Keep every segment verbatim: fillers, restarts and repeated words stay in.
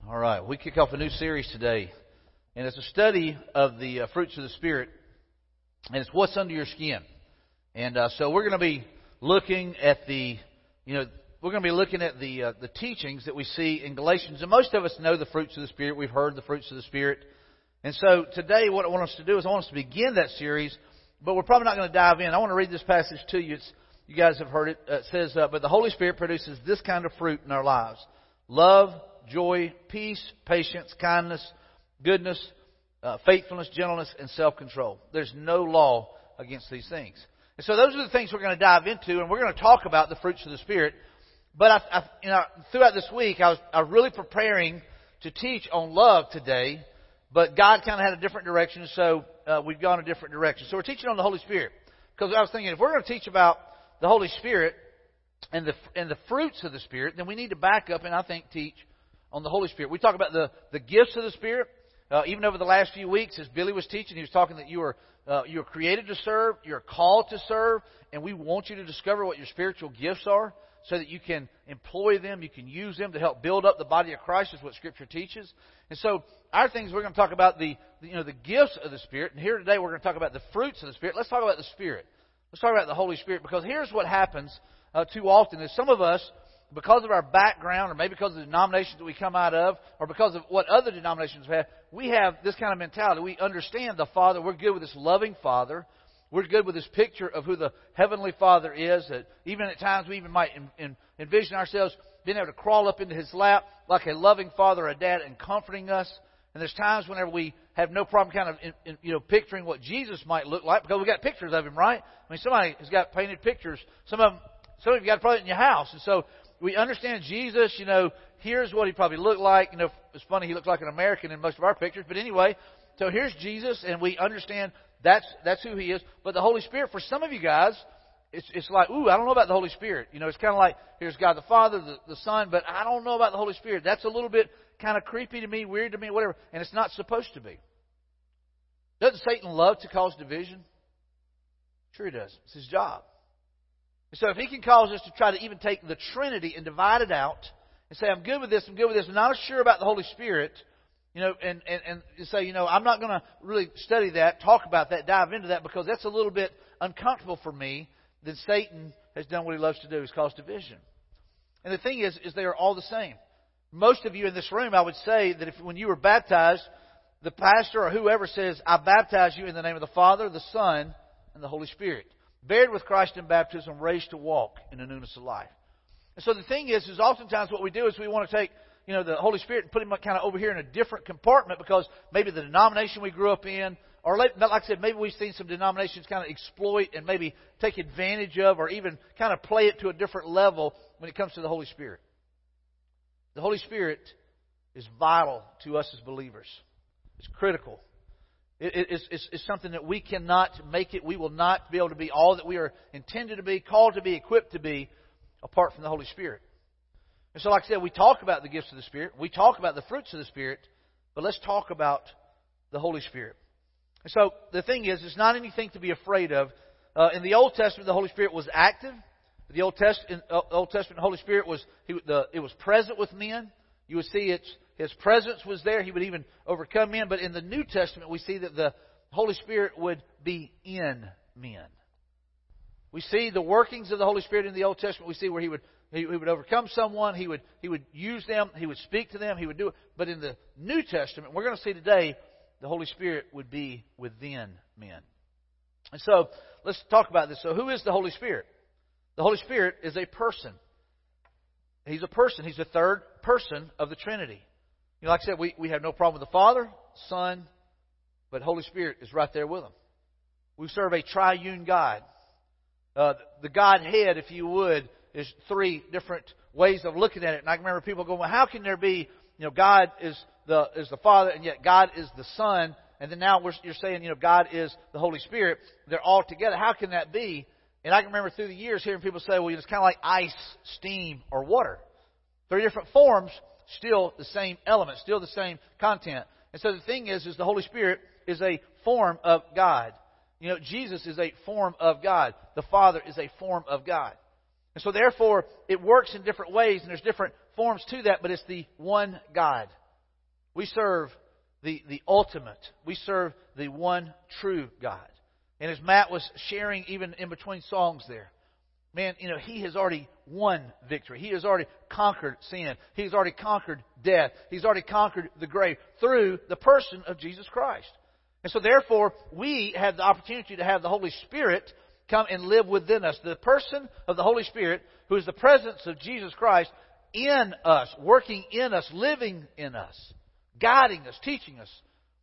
All right, we kick off a new series today, and it's a study of the uh, fruits of the Spirit, and it's what's under your skin. And uh, so we're going to be looking at the, you know, we're going to be looking at the uh, the teachings that we see in Galatians, and most of us know the fruits of the Spirit. We've heard the fruits of the Spirit, and so today what I want us to do is I want us to begin that series, but we're probably not going to dive in. I want to read this passage to you. It's, you guys have heard it. Uh, it says, uh, "But the Holy Spirit produces this kind of fruit in our lives: love, joy, peace, patience, kindness, goodness, uh, faithfulness, gentleness, and self-control. There's no law against these things." And so those are the things we're going to dive into, and we're going to talk about the fruits of the Spirit. But I, I, you know, throughout this week, I was, I was really preparing to teach on love today, but God kind of had a different direction, so uh, we've gone a different direction. So we're teaching on the Holy Spirit, because I was thinking, if we're going to teach about the Holy Spirit and the and the fruits of the Spirit, then we need to back up and I think teach on the Holy Spirit. We talk about the, the gifts of the Spirit. Uh, even over the last few weeks, as Billy was teaching, he was talking that you are uh, you are created to serve, you're called to serve, and we want you to discover what your spiritual gifts are so that you can employ them, you can use them to help build up the body of Christ, is what Scripture teaches. And so our things, we're going to talk about the, the you know the gifts of the Spirit, and here today we're going to talk about the fruits of the Spirit. Let's talk about the Spirit. Let's talk about the Holy Spirit, because here's what happens uh, too often is some of us, because of our background, or maybe because of the denominations that we come out of, or because of what other denominations have, we have this kind of mentality. We understand the Father. We're good with this loving Father. We're good with this picture of who the Heavenly Father is. That even at times we even might in, in, envision ourselves being able to crawl up into His lap like a loving Father or a dad and comforting us. And there's times whenever we have no problem kind of in, in, you know picturing what Jesus might look like, because we got pictures of Him, right? I mean, somebody has got painted pictures. Some of them, some of you got to probably in your house, and so we understand Jesus, you know, here's what He probably looked like. You know, it's funny, He looks like an American in most of our pictures. But anyway, so here's Jesus, and we understand that's that's who He is. But the Holy Spirit, for some of you guys, it's it's like, ooh, I don't know about the Holy Spirit. You know, it's kind of like, here's God the Father, the, the Son, but I don't know about the Holy Spirit. That's a little bit kind of creepy to me, weird to me, whatever. And it's not supposed to be. Doesn't Satan love to cause division? Sure he does. It's his job. So if he can cause us to try to even take the Trinity and divide it out and say, I'm good with this, I'm good with this, I'm not sure about the Holy Spirit, you know, and, and, and say, you know, I'm not going to really study that, talk about that, dive into that, because that's a little bit uncomfortable for me, then Satan has done what he loves to do, is cause division. And the thing is, is they are all the same. Most of you in this room, I would say that if when you were baptized, the pastor or whoever says, I baptize you in the name of the Father, the Son, and the Holy Spirit. Buried with Christ in baptism, raised to walk in the newness of life. And so the thing is, is oftentimes what we do is we want to take, you know, the Holy Spirit and put Him kind of over here in a different compartment, because maybe the denomination we grew up in, or like I said, maybe we've seen some denominations kind of exploit and maybe take advantage of, or even kind of play it to a different level when it comes to the Holy Spirit. The Holy Spirit is vital to us as believers. It's critical. It, it's, it's, it's something that we cannot make it. We will not be able to be all that we are intended to be, called to be, equipped to be, apart from the Holy Spirit. And so, like I said, we talk about the gifts of the Spirit. We talk about the fruits of the Spirit. But let's talk about the Holy Spirit. And so, the thing is, it's not anything to be afraid of. Uh, in the Old Testament, the Holy Spirit was active. The Old Testament, uh, Old Testament, the Holy Spirit was he, the, it was present with men. You would see it's His presence was there. He would even overcome men. But in the New Testament, we see that the Holy Spirit would be in men. We see the workings of the Holy Spirit in the Old Testament. We see where He would He, he would overcome someone. He would He would use them. He would speak to them. He would do it. But in the New Testament, we're going to see today, the Holy Spirit would be within men. And so let's talk about this. So who is the Holy Spirit? The Holy Spirit is a person. He's a person. He's the third person of the Trinity. You know, like I said, we, we have no problem with the Father, Son, but Holy Spirit is right there with Him. We serve a triune God. Uh, the Godhead, if you would, is three different ways of looking at it. And I can remember people going, well, how can there be, you know, God is the is the Father, and yet God is the Son, and then now we're, you're saying, you know, God is the Holy Spirit. They're all together. How can that be? And I can remember through the years hearing people say, well, it's kind of like ice, steam, or water. Three different forms, still the same element, still the same content. And so the thing is, is the Holy Spirit is a form of God. You know, Jesus is a form of God. The Father is a form of God. And so therefore, it works in different ways, and there's different forms to that, but it's the one God. We serve the, the ultimate. We serve the one true God. And as Matt was sharing even in between songs there, man, you know, He has already won victory. He has already conquered sin. He's already conquered death. He's already conquered the grave through the person of Jesus Christ. And so therefore, we have the opportunity to have the Holy Spirit come and live within us. The person of the Holy Spirit, who is the presence of Jesus Christ in us, working in us, living in us, guiding us, teaching us,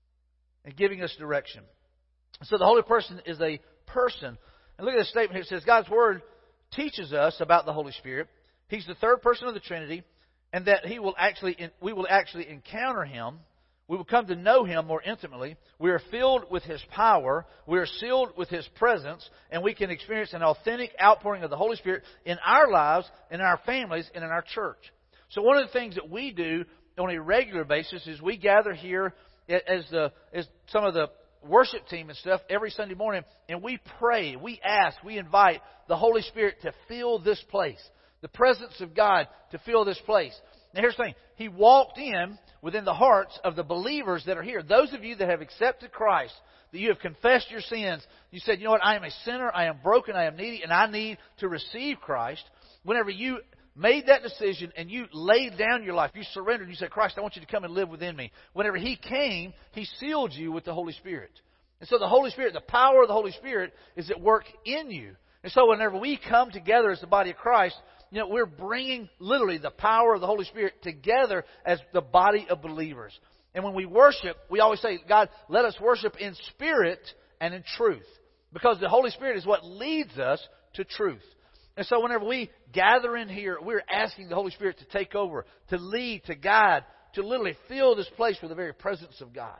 and giving us direction. So the Holy Person is a person. And look at this statement here. It says, God's Word teaches us about the Holy Spirit. He's the third person of the Trinity, and that He will actually, we will actually encounter Him. We will come to know Him more intimately. We are filled with His power. We are sealed with His presence, and we can experience an authentic outpouring of the Holy Spirit in our lives, in our families, and in our church. So one of the things that we do on a regular basis is we gather here as the as some of the worship team and stuff every Sunday morning, and we pray, we ask, we invite the Holy Spirit to fill this place, the presence of God to fill this place. Now here's the thing. He walked in within the hearts of the believers that are here. Those of you that have accepted Christ, that you have confessed your sins, you said, you know what, I am a sinner, I am broken, I am needy, and I need to receive Christ. Whenever you made that decision and you laid down your life, you surrendered, you said, Christ, I want you to come and live within me. Whenever He came, He sealed you with the Holy Spirit. And so the Holy Spirit, the power of the Holy Spirit is at work in you. And so whenever we come together as the body of Christ, you know, we're bringing literally the power of the Holy Spirit together as the body of believers. And when we worship, we always say, God, let us worship in spirit and in truth. Because the Holy Spirit is what leads us to truth. And so whenever we gather in here, we're asking the Holy Spirit to take over, to lead, to guide, to literally fill this place with the very presence of God.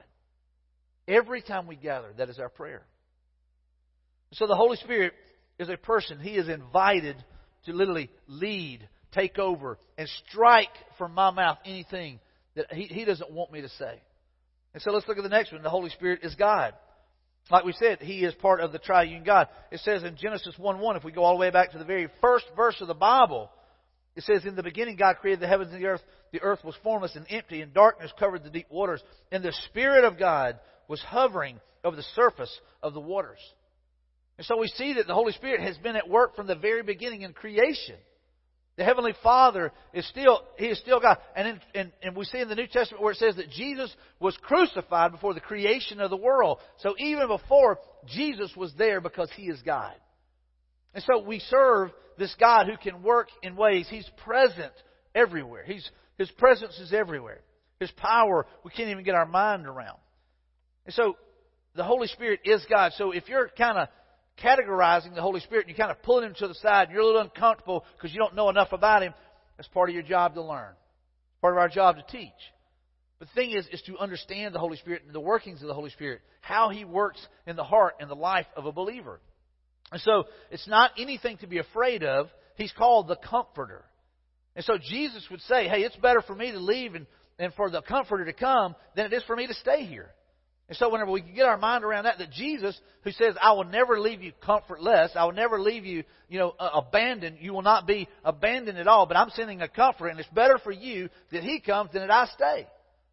Every time we gather, that is our prayer. So the Holy Spirit is a person. He is invited to literally lead, take over, and strike from my mouth anything that He, he doesn't want me to say. And so let's look at the next one. The Holy Spirit is God. Like we said, He is part of the triune God. It says in Genesis one one, if we go all the way back to the very first verse of the Bible, it says, in the beginning God created the heavens and the earth. The earth was formless and empty, and darkness covered the deep waters. And the Spirit of God was hovering over the surface of the waters. And so we see that the Holy Spirit has been at work from the very beginning in creation. The Heavenly Father is still, He is still God. And, in, and, and we see in the New Testament where it says that Jesus was crucified before the creation of the world. So even before, Jesus was there because He is God. And so we serve this God who can work in ways. He's present everywhere. He's, His presence is everywhere. His power, we can't even get our mind around. And so the Holy Spirit is God. So if you're kind of categorizing the Holy Spirit and you're kind of pulling Him to the side and you're a little uncomfortable because you don't know enough about Him, that's part of your job to learn. Part of our job to teach. But the thing is, is to understand the Holy Spirit and the workings of the Holy Spirit, how He works in the heart and the life of a believer. And so it's not anything to be afraid of. He's called the Comforter. And so Jesus would say, hey, it's better for me to leave and, and for the Comforter to come than it is for me to stay here. And so whenever we can get our mind around that, that Jesus, who says, I will never leave you comfortless, I will never leave you, you know, uh, abandoned, you will not be abandoned at all, but I'm sending a comforter, and it's better for you that He comes than that I stay.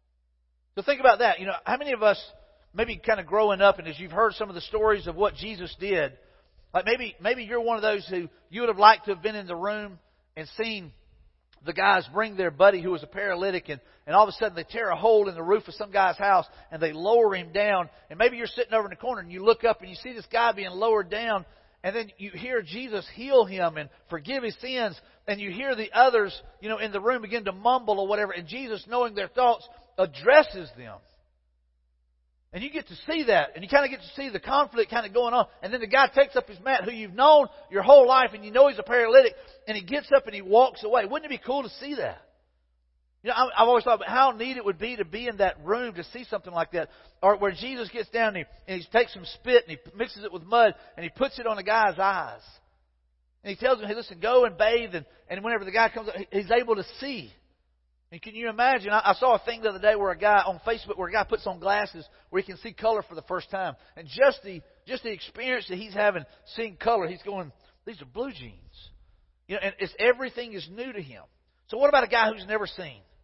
So think about that. You know, how many of us, maybe kind of growing up, and as you've heard some of the stories of what Jesus did, like maybe maybe you're one of those who you would have liked to have been in the room and seen the guys bring their buddy who was a paralytic, and, and all of a sudden they tear a hole in the roof of some guy's house and they lower him down. And maybe you're sitting over in the corner and you look up and you see this guy being lowered down, and then you hear Jesus heal him and forgive his sins, and you hear the others, you know, in the room begin to mumble or whatever, and Jesus, knowing their thoughts, addresses them. And you get to see that, and you kind of get to see the conflict kind of going on. And then the guy takes up his mat, who you've known your whole life, and you know he's a paralytic, and he gets up and he walks away. Wouldn't it be cool to see that? You know, I've always thought about how neat it would be to be in that room to see something like that. Or where Jesus gets down and he, and he takes some spit and he mixes it with mud and he puts it on the guy's eyes. And he tells him, hey, listen, go and bathe. And, and whenever the guy comes up, he's able to see. And can you imagine? I, I saw a thing the other day where a guy on Facebook, where a guy puts on glasses where he can see color for the first time. And just the just the experience that he's having seeing color, he's going, these are blue jeans. You know, and it's everything is new to him. So what about a guy who's never seen?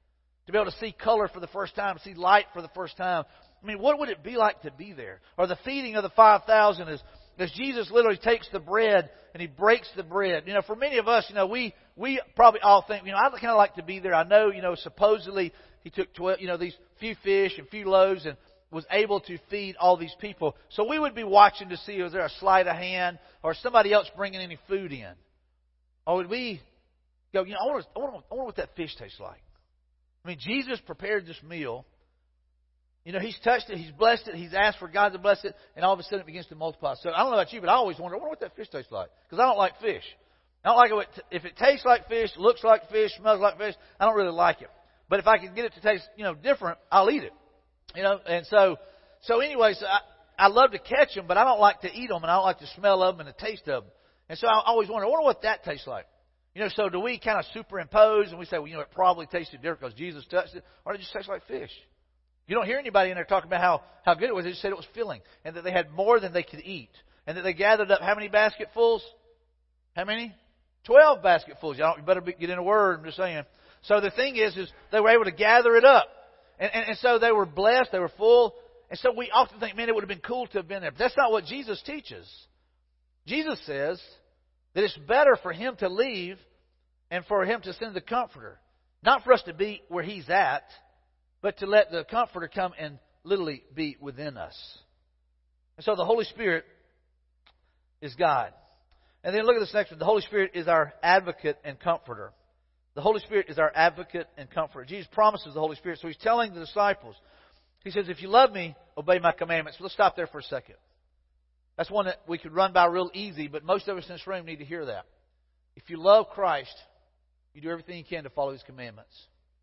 to be able to see color for the first time, see light for the first time. I mean, what would it be like to be there? Or the feeding of the five thousand is, as Jesus literally takes the bread and He breaks the bread. You know, for many of us, you know, we, we probably all think, you know, I'd kind of like to be there. I know, you know, supposedly He took twelve, you know, these few fish and few loaves and was able to feed all these people. So we would be watching to see, was there a sleight of hand or somebody else bringing any food in? Or would we go, you know, I wonder, I wonder, I wonder what that fish tastes like. I mean, Jesus prepared this meal. You know, He's touched it, He's blessed it, He's asked for God to bless it, and all of a sudden it begins to multiply. So I don't know about you, but I always wonder, I wonder what that fish tastes like. Because I don't like fish. I don't like it. If it tastes like fish, looks like fish, smells like fish, I don't really like it. But if I can get it to taste, you know, different, I'll eat it. You know, and so, so anyway, so I, I love to catch them, but I don't like to eat them, and I don't like the smell of them and the taste of them. And so I always wonder, I wonder what that tastes like. You know, so do we kind of superimpose and we say, well, you know, it probably tasted different because Jesus touched it, or it just tastes like fish? You don't hear anybody in there talking about how, how good it was. They just said it was filling, and that they had more than they could eat, and that they gathered up how many basketfuls? How many? Twelve basketfuls. Y'all you better be, get in a word. I'm just saying. So the thing is, is they were able to gather it up. And, and, and so they were blessed, they were full. And so we often think, man, it would have been cool to have been there. But that's not what Jesus teaches. Jesus says that it's better for Him to leave and for Him to send the Comforter. Not for us to be where He's at, but to let the Comforter come and literally be within us. And so the Holy Spirit is God. And then look at this next one. The Holy Spirit is our advocate and comforter. The Holy Spirit is our advocate and comforter. Jesus promises the Holy Spirit. So He's telling the disciples, He says, if you love me, obey my commandments. Let's stop there for a second. That's one that we could run by real easy, but most of us in this room need to hear that. If you love Christ, you do everything you can to follow His commandments.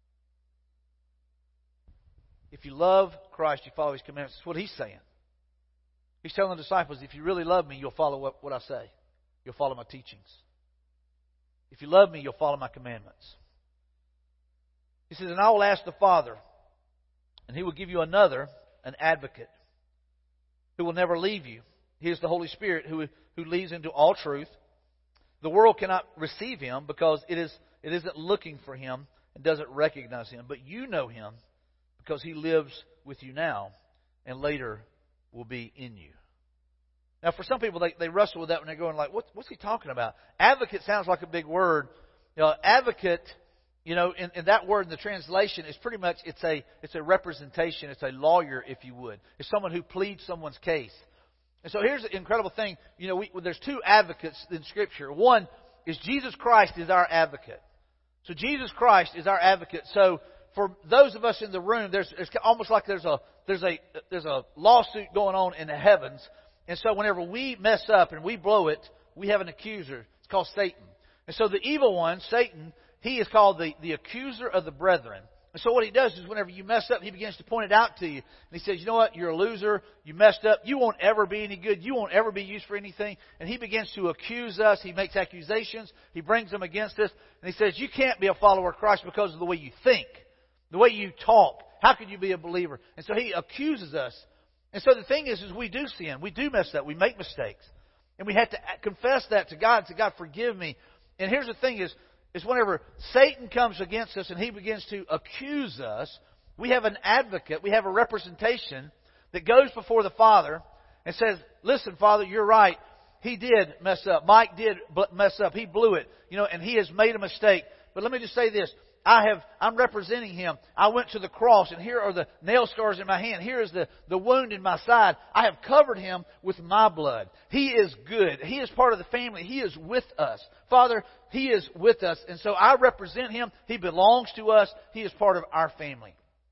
If you love Christ, you follow His commandments. That's what He's saying. He's telling the disciples, if you really love me, you'll follow what, what I say. You'll follow my teachings. If you love me, you'll follow my commandments. He says, and I will ask the Father, and He will give you another, an advocate, who will never leave you. He is the Holy Spirit who, who leads into all truth. The world cannot receive Him because it is it isn't looking for Him and doesn't recognize Him. But you know Him because He lives with you now and later will be in you. Now, for some people, they, they wrestle with that when they're going like, what, what's He talking about? Advocate sounds like a big word. You know, advocate, you know, in, in that word in the translation is pretty much, it's a it's a representation. It's a lawyer, if you would. It's someone who pleads someone's case. And so here's the incredible thing. You know, we, there's two advocates in Scripture. One is Jesus Christ is our advocate. So Jesus Christ is our advocate. So for those of us in the room, there's it's almost like there's a there's a there's a lawsuit going on in the heavens. And so whenever we mess up and we blow it, we have an accuser. It's called Satan. And so the evil one, Satan, he is called the, the accuser of the brethren. And so what he does is whenever you mess up, he begins to point it out to you. And he says, you know what, you're a loser, you messed up, you won't ever be any good, you won't ever be used for anything. And he begins to accuse us, he makes accusations, he brings them against us. And he says, you can't be a follower of Christ because of the way you think, the way you talk. How could you be a believer? And so he accuses us. And so the thing is, is we do sin. We do mess up. We make mistakes. And we have to confess that to God and say, God, forgive me. And here's the thing is, is whenever Satan comes against us and he begins to accuse us, we have an advocate, we have a representation that goes before the Father and says, listen, Father, you're right. He did mess up. Mike did mess up. He blew it. You know, and he has made a mistake. But let me just say this. I have, I'm representing him. I went to the cross, and here are the nail scars in my hand. Here is the, the wound in my side. I have covered him with my blood. He is good. He is part of the family. He is with us. Father, He is with us. And so I represent Him. He belongs to us. He is part of our family.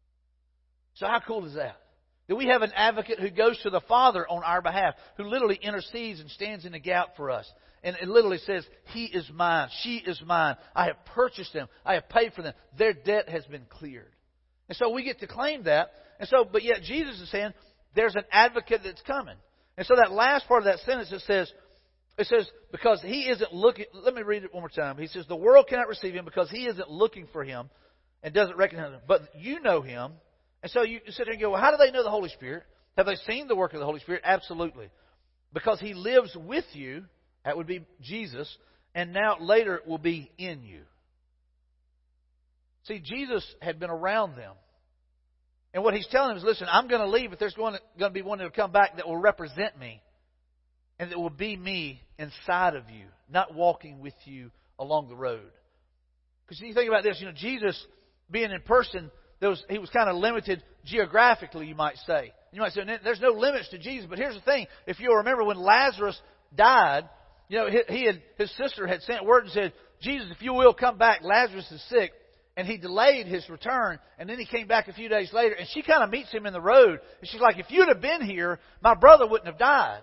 So how cool is that? That we have an advocate who goes to the Father on our behalf, who literally intercedes and stands in the gap for us. And it literally says, He is mine, she is mine. I have purchased them. I have paid for them. Their debt has been cleared. And so we get to claim that. And so, but yet Jesus is saying, there's an advocate that's coming. And so that last part of that sentence, it says, it says, because He isn't looking, let me read it one more time. He says, the world cannot receive Him because He isn't looking for Him and doesn't recognize Him. But you know Him. And so you sit there and go, well, how do they know the Holy Spirit? Have they seen the work of the Holy Spirit? Absolutely. Because He lives with you. That would be Jesus. And now later it will be in you. See, Jesus had been around them. And what he's telling them is, listen, I'm going to leave, but there's going to, going to be one that will come back that will represent me. And that will be me inside of you, not walking with you along the road. Because you think about this, you know, Jesus being in person, there was, he was kind of limited geographically, you might say. You might say, there's no limits to Jesus. But here's the thing. If you'll remember when Lazarus died, you know, he, he had, his sister had sent word and said, Jesus, if you will come back, Lazarus is sick. And he delayed his return, and then he came back a few days later, and she kind of meets him in the road. And she's like, if you'd have been here, my brother wouldn't have died.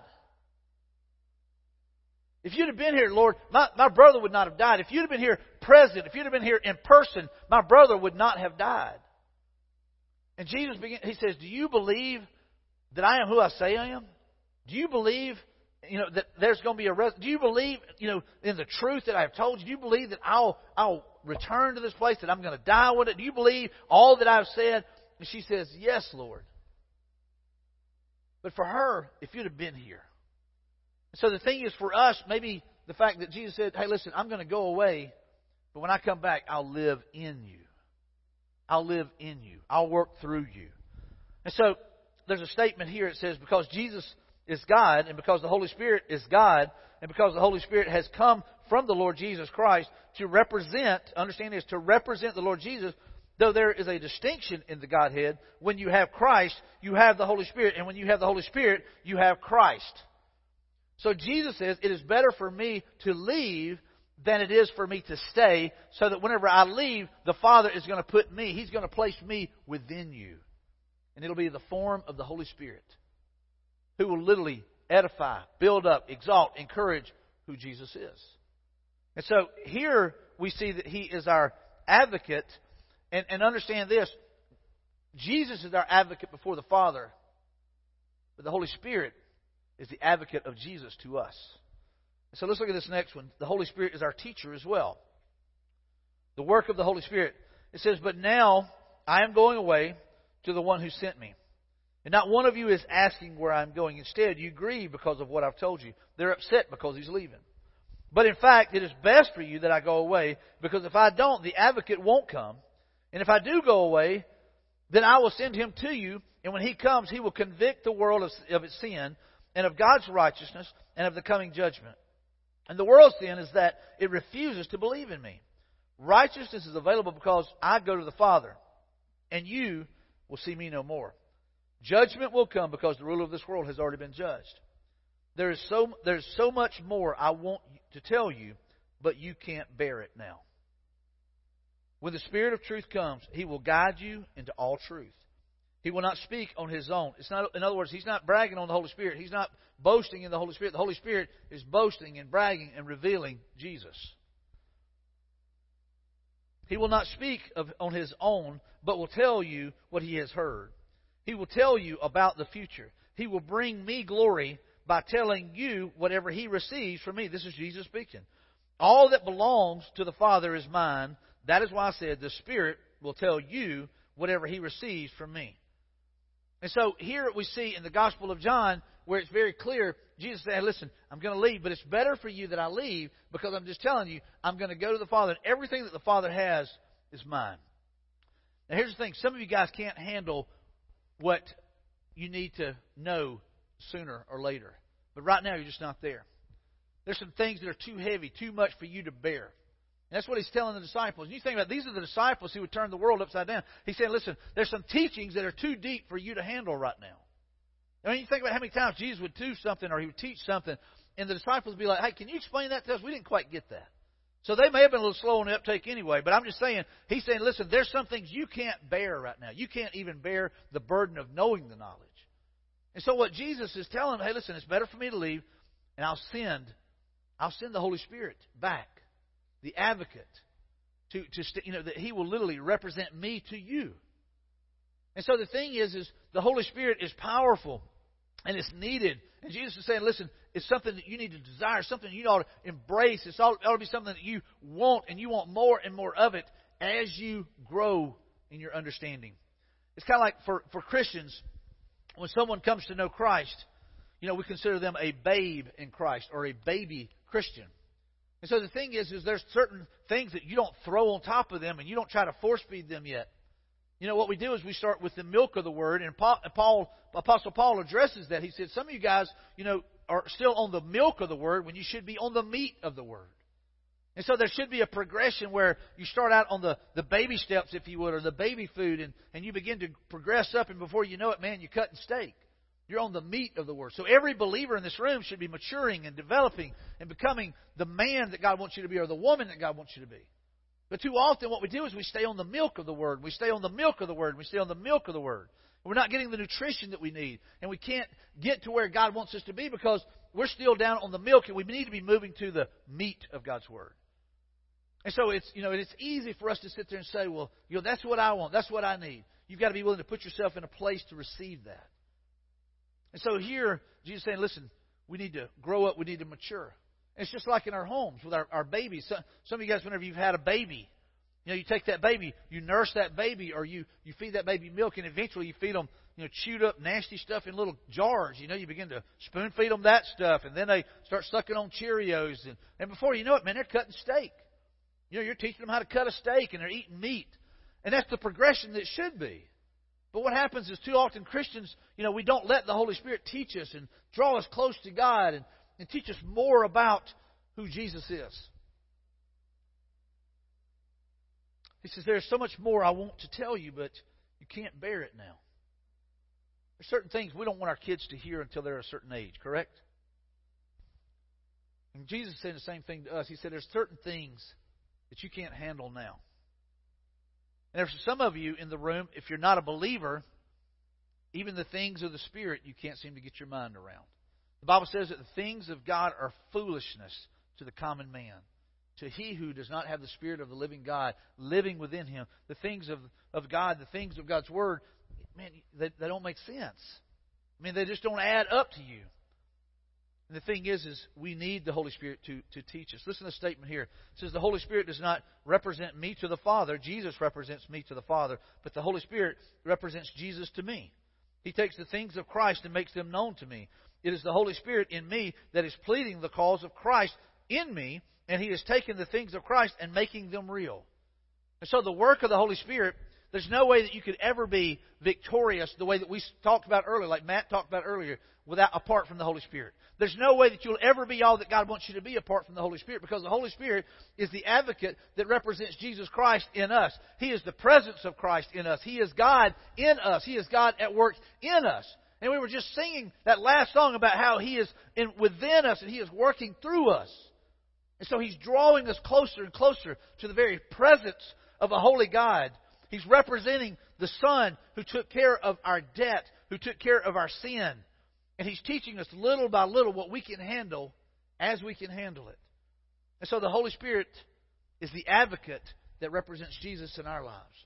If you'd have been here, Lord, my, my brother would not have died. If you'd have been here present, if you'd have been here in person, my brother would not have died. And Jesus began, he says, do you believe that I am who I say I am? Do you believe, you know, that there's going to be a res- do you believe, you know, in the truth that I have told you? Do you believe that I'll I'll return to this place, that I'm going to die with it? Do you believe all that I've said? And she says, yes, Lord. But for her, if you'd have been here. So the thing is, for us, maybe the fact that Jesus said, hey, listen, I'm going to go away, but when I come back, I'll live in you. I'll live in you. I'll work through you. And so there's a statement here. It says, because Jesus is God, and because the Holy Spirit is God, and because the Holy Spirit has come from the Lord Jesus Christ to represent, understand this, to represent the Lord Jesus, though there is a distinction in the Godhead, when you have Christ, you have the Holy Spirit, and when you have the Holy Spirit, you have Christ. So Jesus says, it is better for me to leave than it is for me to stay, so that whenever I leave, the Father is going to put me, He's going to place me within you. And it'll be the form of the Holy Spirit, who will literally edify, build up, exalt, encourage who Jesus is. And so here we see that He is our advocate. And, and understand this, Jesus is our advocate before the Father, but the Holy Spirit is the advocate of Jesus to us. So let's look at this next one. The Holy Spirit is our teacher as well. The work of the Holy Spirit. It says, but now I am going away to the one who sent me. And not one of you is asking where I'm going. Instead, you grieve because of what I've told you. They're upset because He's leaving. But in fact, it is best for you that I go away, because if I don't, the advocate won't come. And if I do go away, then I will send Him to you. And when He comes, He will convict the world of, of its sin, and of God's righteousness, and of the coming judgment. And the world's sin is that it refuses to believe in me. Righteousness is available because I go to the Father, and you will see me no more. Judgment will come because the ruler of this world has already been judged. There is so, there's so much more I want to tell you, but you can't bear it now. When the Spirit of truth comes, He will guide you into all truth. He will not speak on His own. It's not, in other words, He's not bragging on the Holy Spirit. He's not boasting in the Holy Spirit. The Holy Spirit is boasting and bragging and revealing Jesus. He will not speak of, on His own, but will tell you what He has heard. He will tell you about the future. He will bring me glory by telling you whatever He receives from me. This is Jesus speaking. All that belongs to the Father is mine. That is why I said the Spirit will tell you whatever He receives from me. And so here we see in the Gospel of John where it's very clear, Jesus said, listen, I'm going to leave, but it's better for you that I leave, because I'm just telling you, I'm going to go to the Father, and everything that the Father has is mine. Now here's the thing, some of you guys can't handle what you need to know sooner or later. But right now you're just not there. There's some things that are too heavy, too much for you to bear. And that's what He's telling the disciples. And you think about it, these are the disciples who would turn the world upside down. He's saying, listen, there's some teachings that are too deep for you to handle right now. I mean, you think about how many times Jesus would do something or He would teach something, and the disciples would be like, hey, can you explain that to us? We didn't quite get that. So they may have been a little slow on the uptake anyway, but I'm just saying, He's saying, listen, there's some things you can't bear right now. You can't even bear the burden of knowing the knowledge. And so what Jesus is telling them, hey, listen, it's better for me to leave, and I'll send, I'll send the Holy Spirit back, the advocate, to, to you know, that He will literally represent me to you. And so the thing is, is the Holy Spirit is powerful, and it's needed. And Jesus is saying, listen, it's something that you need to desire, something you ought to embrace. It's ought, it ought to be something that you want, and you want more and more of it as you grow in your understanding. It's kind of like for, for Christians, when someone comes to know Christ, you know, we consider them a babe in Christ or a baby Christian. And so the thing is, is there's certain things that you don't throw on top of them and you don't try to force feed them yet. You know, what we do is we start with the milk of the Word, and Paul, Apostle Paul addresses that. He said, some of you guys, you know, are still on the milk of the Word when you should be on the meat of the Word. And so there should be a progression where you start out on the, the baby steps, if you would, or the baby food, and, and you begin to progress up, and before you know it, man, you're cutting steak. You're on the meat of the Word. So every believer in this room should be maturing and developing and becoming the man that God wants you to be, or the woman that God wants you to be. But too often what we do is we stay on the milk of the Word. We stay on the milk of the Word. We stay on the milk of the Word. We're not getting the nutrition that we need. And we can't get to where God wants us to be because we're still down on the milk, and we need to be moving to the meat of God's Word. And so it's, you know, it's easy for us to sit there and say, well, you know, that's what I want. That's what I need. You've got to be willing to put yourself in a place to receive that. And so here, Jesus is saying, listen, we need to grow up. We need to mature. And it's just like in our homes with our, our babies. Some, some of you guys, whenever you've had a baby, you know, you take that baby, you nurse that baby, or you, you feed that baby milk, and eventually you feed them, you know, chewed up, nasty stuff in little jars. You know, you begin to spoon feed them that stuff, and then they start sucking on Cheerios. And, and before you know it, man, they're cutting steak. You know, you're teaching them how to cut a steak, and they're eating meat. And that's the progression that it should be. But what happens is too often Christians, you know, we don't let the Holy Spirit teach us and draw us close to God and, and teach us more about who Jesus is. He says, there's so much more I want to tell you, but you can't bear it now. There's certain things we don't want our kids to hear until they're a certain age, correct? And Jesus said the same thing to us. He said, there's certain things that you can't handle now. And there's some of you in the room, if you're not a believer, even the things of the Spirit you can't seem to get your mind around. The Bible says that the things of God are foolishness to the common man. To he who does not have the Spirit of the living God living within him, the things of, of God, the things of God's Word, man, they, they don't make sense. I mean, they just don't add up to you. And the thing is, is we need the Holy Spirit to, to teach us. Listen to the statement here. It says, the Holy Spirit does not represent me to the Father. Jesus represents me to the Father. But the Holy Spirit represents Jesus to me. He takes the things of Christ and makes them known to me. It is the Holy Spirit in me that is pleading the cause of Christ in me, and He has taken the things of Christ and making them real. And so the work of the Holy Spirit, there's no way that you could ever be victorious the way that we talked about earlier, like Matt talked about earlier, without apart from the Holy Spirit. There's no way that you'll ever be all that God wants you to be apart from the Holy Spirit, because the Holy Spirit is the advocate that represents Jesus Christ in us. He is the presence of Christ in us. He is God in us. He is God at work in us. And we were just singing that last song about how He is in, within us and He is working through us. And so He's drawing us closer and closer to the very presence of a holy God. He's representing the Son who took care of our debt, who took care of our sin. And He's teaching us little by little what we can handle as we can handle it. And so the Holy Spirit is the advocate that represents Jesus in our lives.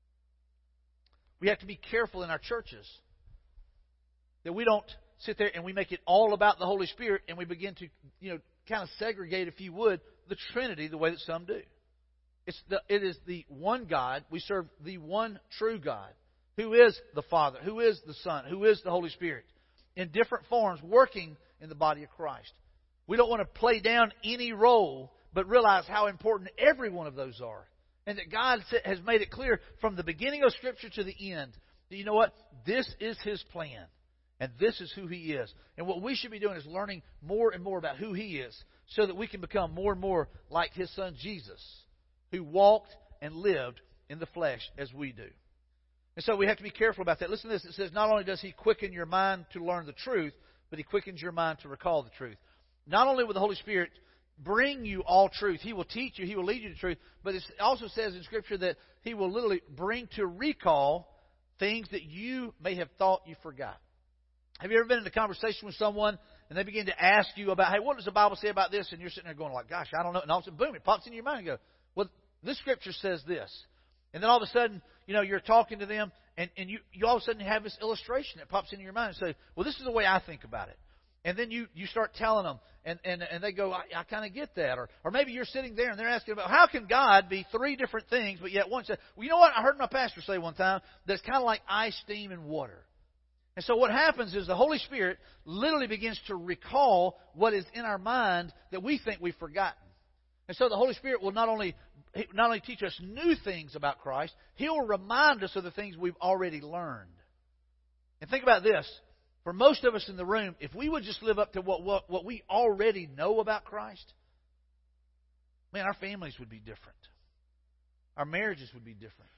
We have to be careful in our churches that we don't sit there and we make it all about the Holy Spirit and we begin to, you know, kind of segregate, if you would, the Trinity the way that some do. It's the, it is the one God. We serve the one true God, who is the Father, who is the Son, who is the Holy Spirit, in different forms working in the body of Christ. We don't want to play down any role, but realize how important every one of those are. And that God has made it clear from the beginning of Scripture to the end that, you know what? This is His plan. And this is who He is. And what we should be doing is learning more and more about who He is so that we can become more and more like His Son Jesus, who walked and lived in the flesh as we do. And so we have to be careful about that. Listen to this. It says, not only does He quicken your mind to learn the truth, but He quickens your mind to recall the truth. Not only will the Holy Spirit bring you all truth, He will teach you, He will lead you to truth, but it also says in Scripture that He will literally bring to recall things that you may have thought you forgot. Have you ever been in a conversation with someone and they begin to ask you about, hey, what does the Bible say about this? And you're sitting there going like, gosh, I don't know. And all of a sudden, boom, it pops into your mind and go, well, this Scripture says this. And then all of a sudden, you know, you're talking to them and, and you, you all of a sudden have this illustration that pops into your mind and say, well, this is the way I think about it. And then you, you start telling them and, and, and they go, I, I kind of get that. Or, or maybe you're sitting there and they're asking about, how can God be three different things, but yet one said, well, you know what? I heard my pastor say one time that it's kind of like ice, steam, and water. And so what happens is the Holy Spirit literally begins to recall what is in our mind that we think we've forgotten. And so the Holy Spirit will not only not only teach us new things about Christ, He'll remind us of the things we've already learned. And think about this. For most of us in the room, if we would just live up to what, what, what we already know about Christ, man, our families would be different. Our marriages would be different.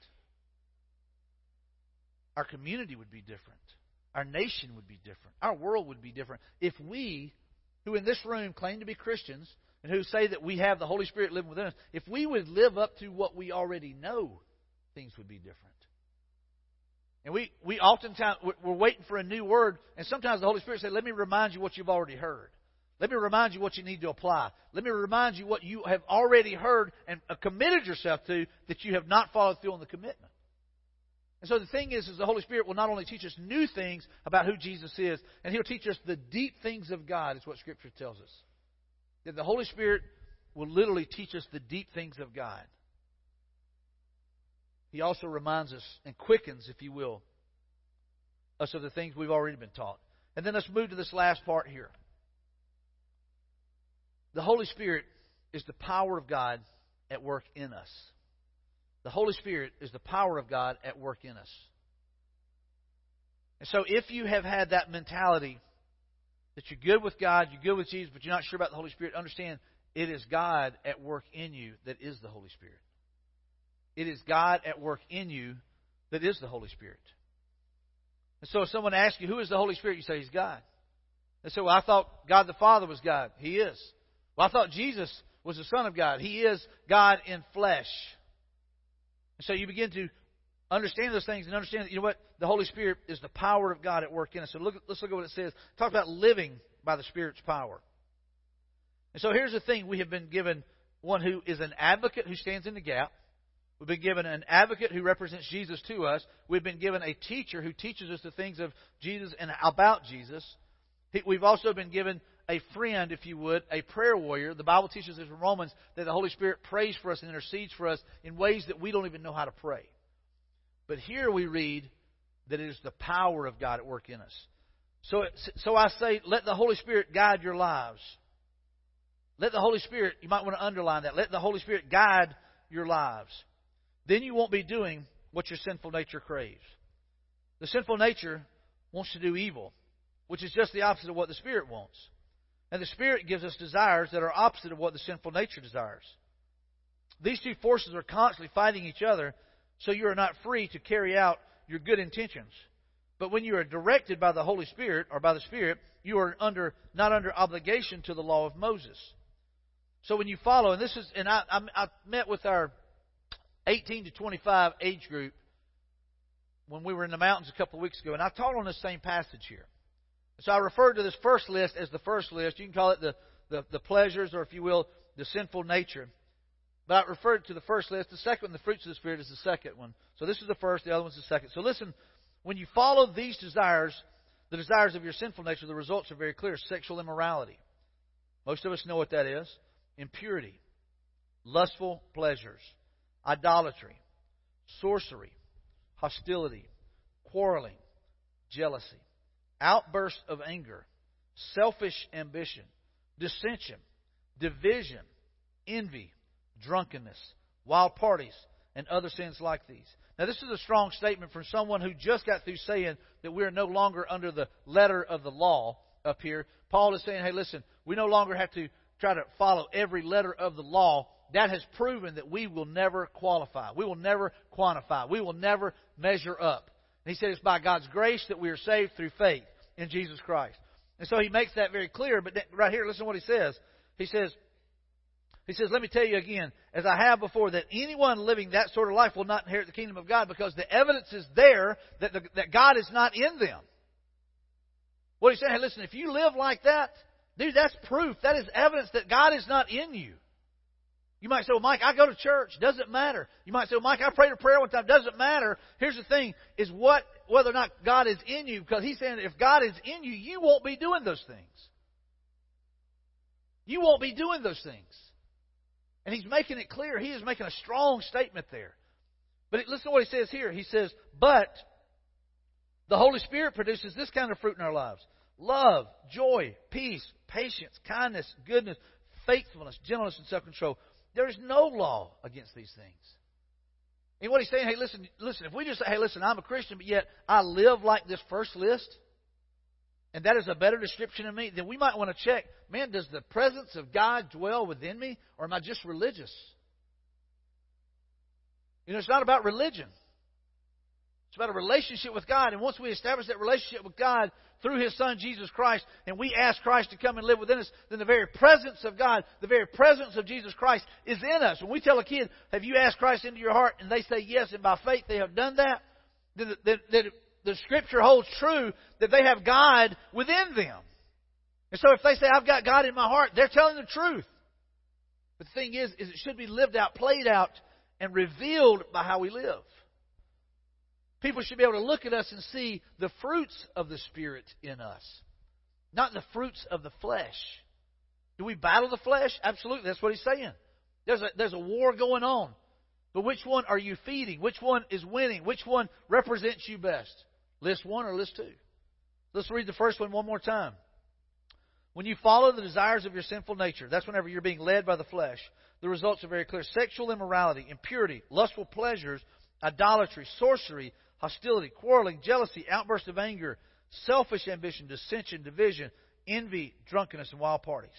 Our community would be different. Our nation would be different. Our world would be different. If we, who in this room claim to be Christians, and who say that we have the Holy Spirit living within us, if we would live up to what we already know, things would be different. And we, we oftentimes, we're waiting for a new word, and sometimes the Holy Spirit says, let me remind you what you've already heard. Let me remind you what you need to apply. Let me remind you what you have already heard and committed yourself to that you have not followed through on the commitment. And so the thing is, is the Holy Spirit will not only teach us new things about who Jesus is, and He'll teach us the deep things of God, is what Scripture tells us. That the Holy Spirit will literally teach us the deep things of God. He also reminds us and quickens, if you will, us of the things we've already been taught. And then let's move to this last part here. The Holy Spirit is the power of God at work in us. The Holy Spirit is the power of God at work in us. And so if you have had that mentality that you're good with God, you're good with Jesus, but you're not sure about the Holy Spirit, understand it is God at work in you that is the Holy Spirit. It is God at work in you that is the Holy Spirit. And so if someone asks you, who is the Holy Spirit? You say, He's God. They say, well, I thought God the Father was God. He is. Well, I thought Jesus was the Son of God. He is God in flesh. And so you begin to understand those things and understand that, you know what? The Holy Spirit is the power of God at work in us. So look, let's look at what it says. Talk about living by the Spirit's power. And so here's the thing. We have been given one who is an advocate who stands in the gap. We've been given an advocate who represents Jesus to us. We've been given a teacher who teaches us the things of Jesus and about Jesus. We've also been given a friend, if you would, a prayer warrior. The Bible teaches us in Romans that the Holy Spirit prays for us and intercedes for us in ways that we don't even know how to pray. But here we read that it is the power of God at work in us. So, so I say, let the Holy Spirit guide your lives. Let the Holy Spirit, you might want to underline that, let the Holy Spirit guide your lives. Then you won't be doing what your sinful nature craves. The sinful nature wants to do evil, which is just the opposite of what the Spirit wants. And the Spirit gives us desires that are opposite of what the sinful nature desires. These two forces are constantly fighting each other, so you are not free to carry out your good intentions. But when you are directed by the Holy Spirit, or by the Spirit, you are under not under obligation to the law of Moses. So when you follow, and this is, and I, I, I met with our eighteen to twenty-five age group when we were in the mountains a couple of weeks ago, and I taught on this same passage here. So I referred to this first list as the first list. You can call it the, the, the pleasures, or if you will, the sinful nature. But I referred to the first list. The second one, the fruits of the Spirit, is the second one. So this is the first, the other one's the second. So listen, when you follow these desires, the desires of your sinful nature, the results are very clear. Sexual immorality. Most of us know what that is. Impurity. Lustful pleasures. Idolatry. Sorcery. Hostility. Quarreling. Jealousy. Outbursts of anger. Selfish ambition. Dissension. Division. Envy. Drunkenness. Wild parties. And other sins like these. Now, this is a strong statement from someone who just got through saying that we are no longer under the letter of the law up here. Paul is saying, hey, listen, we no longer have to try to follow every letter of the law. That has proven that we will never qualify. We will never quantify. We will never measure up. And he said it's by God's grace that we are saved through faith in Jesus Christ. And so he makes that very clear. But right here, listen to what he says. He says, He says, let me tell you again, as I have before, that anyone living that sort of life will not inherit the kingdom of God, because the evidence is there that, the, that God is not in them. What he's saying, hey, listen, if you live like that, dude, that's proof. That is evidence that God is not in you. You might say, well, Mike, I go to church. Doesn't matter. You might say, well, Mike, I prayed a prayer one time. Doesn't matter. Here's the thing, is what whether or not God is in you, because he's saying if God is in you, you won't be doing those things. You won't be doing those things. And he's making it clear. He is making a strong statement there. But listen to what he says here. He says, but the Holy Spirit produces this kind of fruit in our lives. Love, joy, peace, patience, kindness, goodness, faithfulness, gentleness, and self-control. There is no law against these things. And what he's saying, hey, listen, listen, if we just say, hey, listen, I'm a Christian, but yet I live like this first list, and that is a better description of me, then we might want to check, man, does the presence of God dwell within me, or am I just religious? You know, it's not about religion. It's about a relationship with God. And once we establish that relationship with God through His Son, Jesus Christ, and we ask Christ to come and live within us, then the very presence of God, the very presence of Jesus Christ is in us. When we tell a kid, have you asked Christ into your heart? And they say yes, and by faith they have done that, then the, the, the, the Scripture holds true that they have God within them. And so if they say, I've got God in my heart, they're telling the truth. But the thing is, is it should be lived out, played out, and revealed by how we live. People should be able to look at us and see the fruits of the Spirit in us, not the fruits of the flesh. Do we battle the flesh? Absolutely. That's what he's saying. There's a, there's a war going on. But which one are you feeding? Which one is winning? Which one represents you best? List one or list two? Let's read the first one one more time. When you follow the desires of your sinful nature, that's whenever you're being led by the flesh, the results are very clear. Sexual immorality, impurity, lustful pleasures, idolatry, sorcery, hostility, quarreling, jealousy, outbursts of anger, selfish ambition, dissension, division, envy, drunkenness, and wild parties.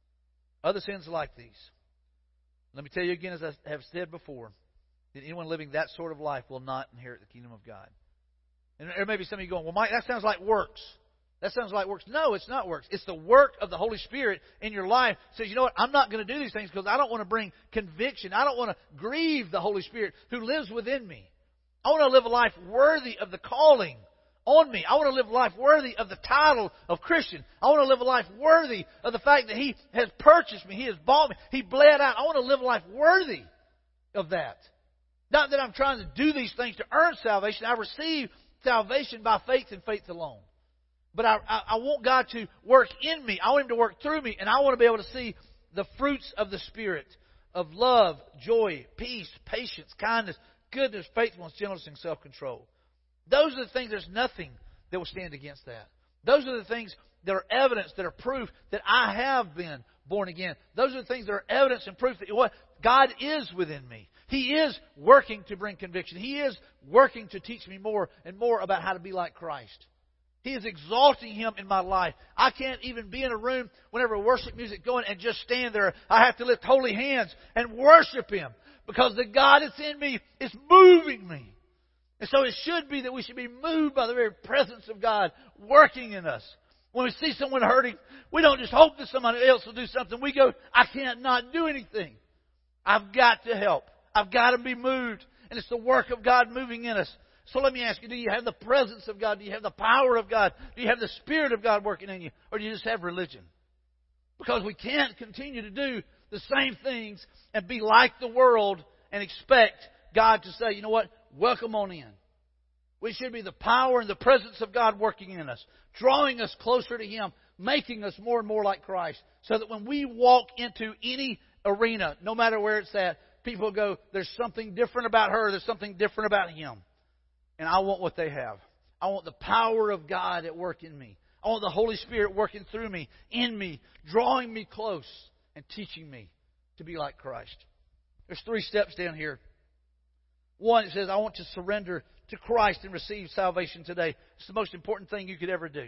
Other sins like these. Let me tell you again, as I have said before, that anyone living that sort of life will not inherit the kingdom of God. And there may be some of you going, well, Mike, that sounds like works. That sounds like works. No, it's not works. It's the work of the Holy Spirit in your life. It says, you know what, I'm not going to do these things because I don't want to bring conviction. I don't want to grieve the Holy Spirit who lives within me. I want to live a life worthy of the calling on me. I want to live a life worthy of the title of Christian. I want to live a life worthy of the fact that He has purchased me. He has bought me. He bled out. I want to live a life worthy of that. Not that I'm trying to do these things to earn salvation. I receive salvation by faith and faith alone. But I, I, I want God to work in me. I want Him to work through me. And I want to be able to see the fruits of the Spirit of love, joy, peace, patience, kindness, goodness, faithfulness, gentleness, and self-control. Those are the things, there's nothing that will stand against that. Those are the things that are evidence, that are proof that I have been born again. Those are the things that are evidence and proof that what God is within me. He is working to bring conviction. He is working to teach me more and more about how to be like Christ. He is exalting Him in my life. I can't even be in a room whenever worship music is going and just stand there. I have to lift holy hands and worship Him because the God that's in me is moving me. And so it should be that we should be moved by the very presence of God working in us. When we see someone hurting, we don't just hope that somebody else will do something. We go, I can't not do anything. I've got to help. I've got to be moved. And it's the work of God moving in us. So let me ask you, do you have the presence of God? Do you have the power of God? Do you have the Spirit of God working in you? Or do you just have religion? Because we can't continue to do the same things and be like the world and expect God to say, you know what, welcome on in. We should be the power and the presence of God working in us, drawing us closer to Him, making us more and more like Christ, so that when we walk into any arena, no matter where it's at, people go, there's something different about her, there's something different about him. And I want what they have. I want the power of God at work in me. I want the Holy Spirit working through me, in me, drawing me close and teaching me to be like Christ. There's three steps down here. One, it says, I want to surrender to Christ and receive salvation today. It's the most important thing you could ever do.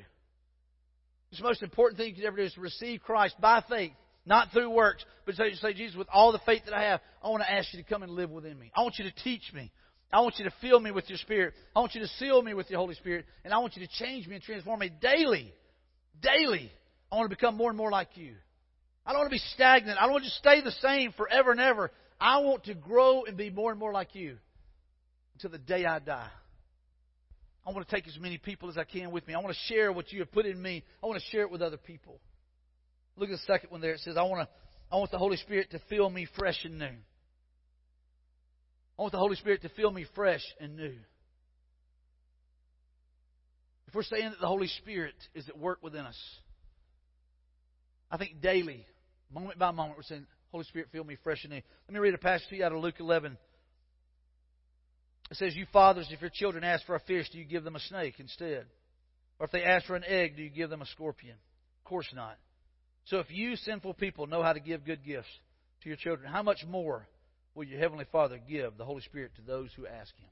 It's the most important thing you could ever do is to receive Christ by faith, not through works, but say, say, Jesus, with all the faith that I have, I want to ask you to come and live within me. I want you to teach me. I want you to fill me with your Spirit. I want you to seal me with your Holy Spirit. And I want you to change me and transform me daily. Daily. I want to become more and more like you. I don't want to be stagnant. I don't want to just stay the same forever and ever. I want to grow and be more and more like you until the day I die. I want to take as many people as I can with me. I want to share what you have put in me. I want to share it with other people. Look at the second one there. It says, I want to, I want the Holy Spirit to fill me fresh and new. I want the Holy Spirit to fill me fresh and new. If we're saying that the Holy Spirit is at work within us, I think daily, moment by moment, we're saying, Holy Spirit, fill me fresh and new. Let me read a passage to you out of Luke eleven. It says, you fathers, if your children ask for a fish, do you give them a snake instead? Or if they ask for an egg, do you give them a scorpion? Of course not. So if you sinful people know how to give good gifts to your children, how much more will your Heavenly Father give the Holy Spirit to those who ask Him?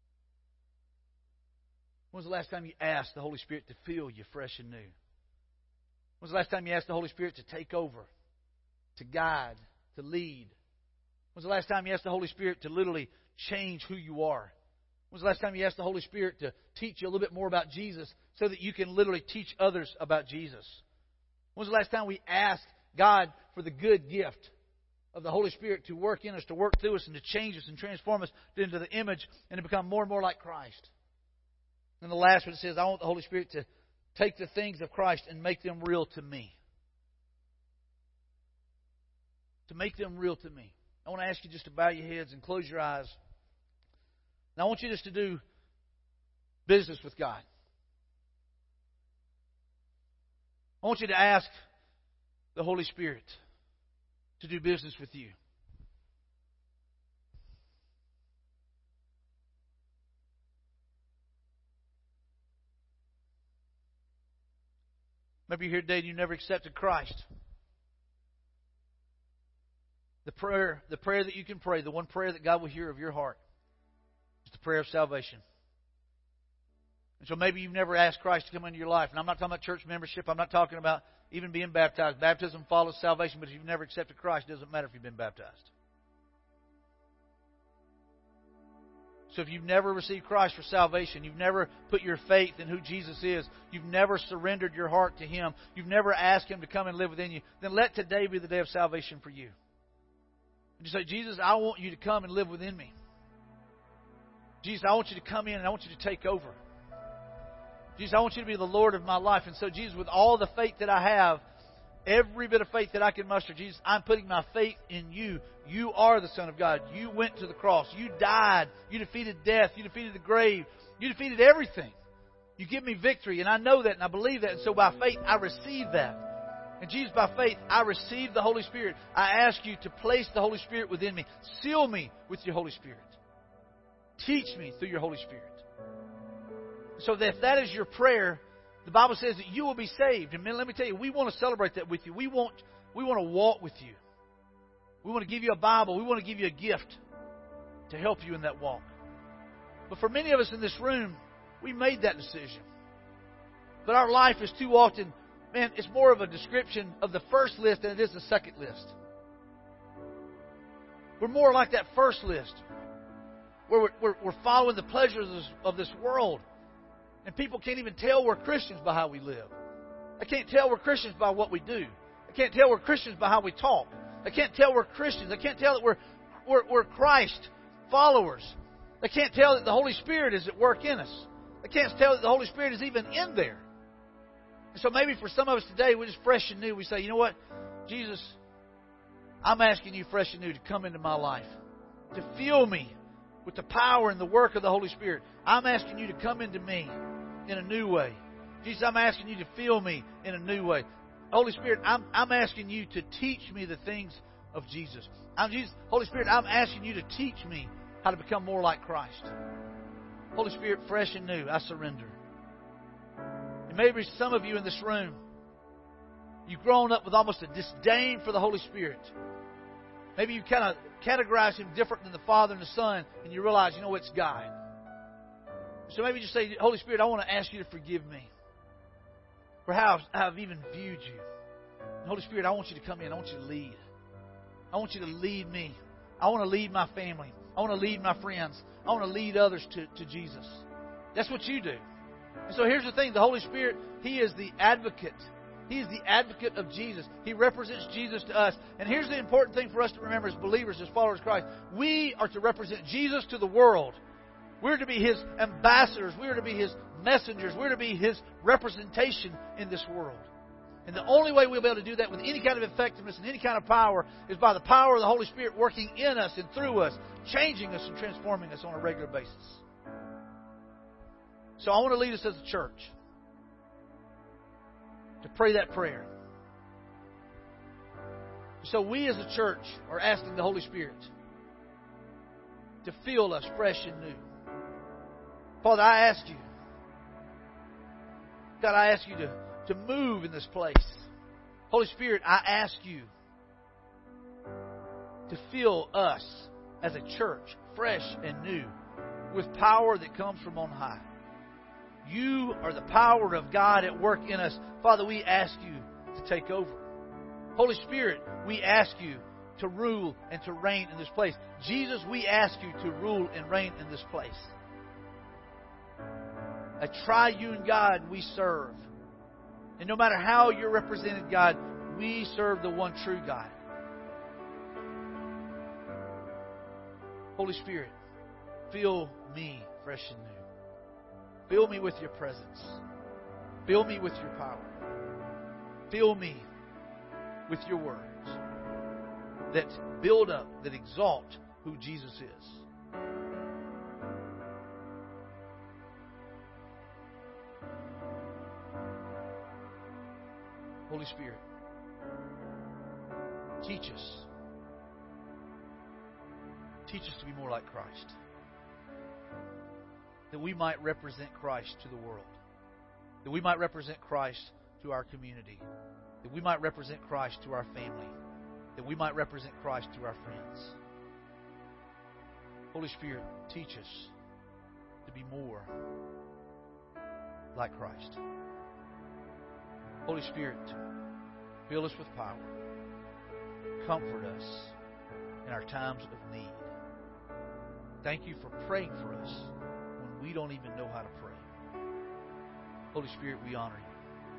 When was the last time you asked the Holy Spirit to fill you fresh and new? When was the last time you asked the Holy Spirit to take over, to guide, to lead? When was the last time you asked the Holy Spirit to literally change who you are? When was the last time you asked the Holy Spirit to teach you a little bit more about Jesus so that you can literally teach others about Jesus? When was the last time we asked God for the good gift of the Holy Spirit to work in us, to work through us, and to change us and transform us into the image and to become more and more like Christ? And the last one, it says, I want the Holy Spirit to take the things of Christ and make them real to me. To make them real to me. I want to ask you just to bow your heads and close your eyes. Now I want you just to do business with God. I want you to ask the Holy Spirit to do business with you. Maybe you're here today and you never accepted Christ. The prayer, the prayer that you can pray, the one prayer that God will hear of your heart, is the prayer of salvation. And so maybe you've never asked Christ to come into your life. And I'm not talking about church membership. I'm not talking about even being baptized. Baptism follows salvation, but if you've never accepted Christ, it doesn't matter if you've been baptized. So if you've never received Christ for salvation, you've never put your faith in who Jesus is, you've never surrendered your heart to Him, you've never asked Him to come and live within you, then let today be the day of salvation for you. And you say, Jesus, I want you to come and live within me. Jesus, I want you to come in and I want you to take over. Jesus, I want you to be the Lord of my life. And so, Jesus, with all the faith that I have, every bit of faith that I can muster, Jesus, I'm putting my faith in you. You are the Son of God. You went to the cross. You died. You defeated death. You defeated the grave. You defeated everything. You give me victory, and I know that, and I believe that. And so by faith, I receive that. And Jesus, by faith, I receive the Holy Spirit. I ask you to place the Holy Spirit within me. Seal me with your Holy Spirit. Teach me through your Holy Spirit. So that if that is your prayer, the Bible says that you will be saved. And man, let me tell you, we want to celebrate that with you. We want, we want to walk with you. We want to give you a Bible. We want to give you a gift to help you in that walk. But for many of us in this room, we made that decision. But our life is too often, man, it's more of a description of the first list than it is the second list. We're more like that first list, where we're, we're, we're following the pleasures of this, of this world. And people can't even tell we're Christians by how we live. They can't tell we're Christians by what we do. They can't tell we're Christians by how we talk. They can't tell we're Christians. They can't tell that we're, we're, we're Christ followers. They can't tell that the Holy Spirit is at work in us. They can't tell that the Holy Spirit is even in there. And so maybe for some of us today, we're just fresh and new. We say, you know what? Jesus, I'm asking you fresh and new to come into my life. To fill me with the power and the work of the Holy Spirit. I'm asking you to come into me in a new way. Jesus, I'm asking you to fill me in a new way. Holy Spirit, I'm, I'm asking you to teach me the things of Jesus. I'm Jesus. Holy Spirit, I'm asking you to teach me how to become more like Christ. Holy Spirit, fresh and new, I surrender. And maybe some of you in this room, you've grown up with almost a disdain for the Holy Spirit. Maybe you kind of categorize Him different than the Father and the Son, and you realize, you know, it's God. So maybe just say, Holy Spirit, I want to ask you to forgive me for how I've even viewed you. And Holy Spirit, I want you to come in. I want you to lead. I want you to lead me. I want to lead my family. I want to lead my friends. I want to lead others to, to Jesus. That's what you do. And so here's the thing. The Holy Spirit, He is the advocate. He is the advocate of Jesus. He represents Jesus to us. And here's the important thing for us to remember as believers, as followers of Christ. We are to represent Jesus to the world. We're to be His ambassadors. We're to be His messengers. We're to be His representation in this world. And the only way we'll be able to do that with any kind of effectiveness and any kind of power is by the power of the Holy Spirit working in us and through us, changing us and transforming us on a regular basis. So I want to lead us as a church to pray that prayer. So we as a church are asking the Holy Spirit to fill us fresh and new. Father, I ask you, God, I ask you to, to move in this place. Holy Spirit, I ask you to fill us as a church, fresh and new, with power that comes from on high. You are the power of God at work in us. Father, we ask you to take over. Holy Spirit, we ask you to rule and to reign in this place. Jesus, we ask you to rule and reign in this place. A triune God we serve. And no matter how you're represented, God, we serve the one true God. Holy Spirit, fill me fresh and new. Fill me with your presence. Fill me with your power. Fill me with your words that build up, that exalt who Jesus is. Holy Spirit, teach us. Teach us to be more like Christ. That we might represent Christ to the world. That we might represent Christ to our community. That we might represent Christ to our family. That we might represent Christ to our friends. Holy Spirit, teach us to be more like Christ. Holy Spirit, fill us with power. Comfort us in our times of need. Thank you for praying for us when we don't even know how to pray. Holy Spirit, we honor you.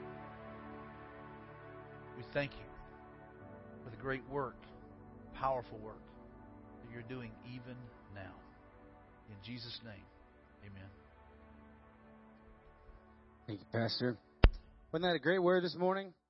We thank you for the great work, powerful work that you're doing even now. In Jesus' name, amen. Thank you, Pastor. Wasn't that a great word this morning?